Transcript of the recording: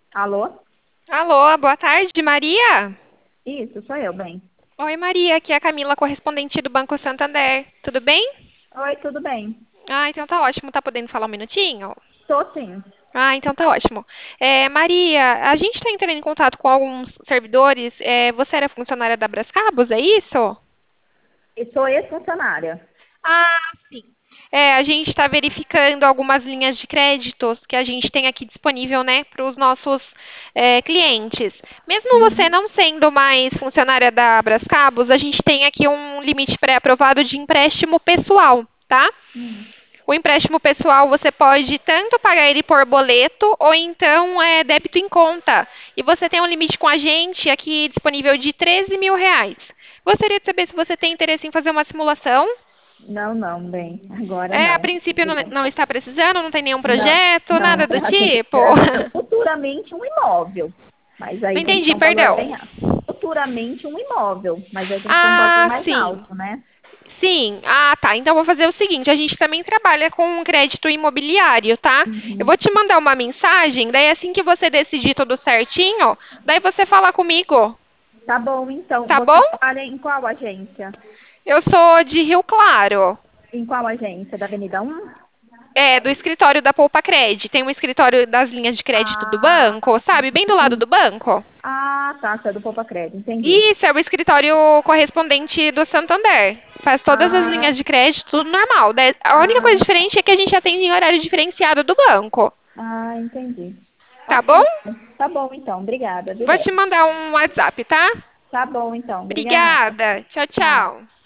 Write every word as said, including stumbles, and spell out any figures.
Alô? Alô, boa tarde, Maria. Isso, sou eu, bem. Oi, Maria, aqui é a Camila, correspondente do Banco Santander. Tudo bem? Oi, tudo bem? Ah, então tá ótimo. Tá podendo falar um minutinho? Tô sim. Ah, então tá ótimo. É, Maria, a gente está entrando em contato com alguns servidores. É, você era funcionária da Brascabos, é isso? E sou ex-funcionária. Ah, sim. É, a gente está verificando algumas linhas de créditos que a gente tem aqui disponível, né, para os nossos é, clientes. Mesmo você Uhum. não sendo mais funcionária da Brascabos, a gente tem aqui um limite pré-aprovado de empréstimo pessoal, tá? Hum. O empréstimo pessoal você pode tanto pagar ele por boleto ou então é débito em conta. E você tem um limite com a gente aqui disponível de treze mil reais. Gostaria de saber se você tem interesse em fazer uma simulação. Não, não, bem. Agora É, a não. princípio Tudo não, bem. não está precisando, não tem nenhum Não, projeto, não. nada do A gente tipo. quer fazer futuramente um imóvel. Mas Não aí tem que ser entendi, um valor perdão. bem alto. Futuramente um imóvel. Mas aí tem que ser um valor Ah, mais sim. alto, né? Sim. Ah, tá. Então vou fazer o seguinte, a gente também trabalha com crédito imobiliário, tá? Eu vou Uhum. te mandar uma mensagem, daí assim que você decidir tudo certinho, daí você fala comigo, Tá bom, então. tá Você bom? trabalha em qual agência? Eu sou de Rio Claro. Em qual agência? Da Avenida um? É, do escritório da Poupa Cred. Tem um escritório das linhas de crédito do Ah, banco, sabe? Bem do lado sim. do banco. Ah, tá. Você é do Poupa Crédito, entendi. Isso, é o escritório correspondente do Santander. Faz todas as Ah, linhas de crédito, tudo normal. Da- A única coisa ah, diferente é que a gente atende em horário diferenciado do banco. ah, entendi. Tá bom? Ok. Tá bom, então. Obrigada, viu, Vou te bem? mandar um WhatsApp, tá? Tá bom, então. Obrigada. Obrigada. Tchau, Tchau. tchau.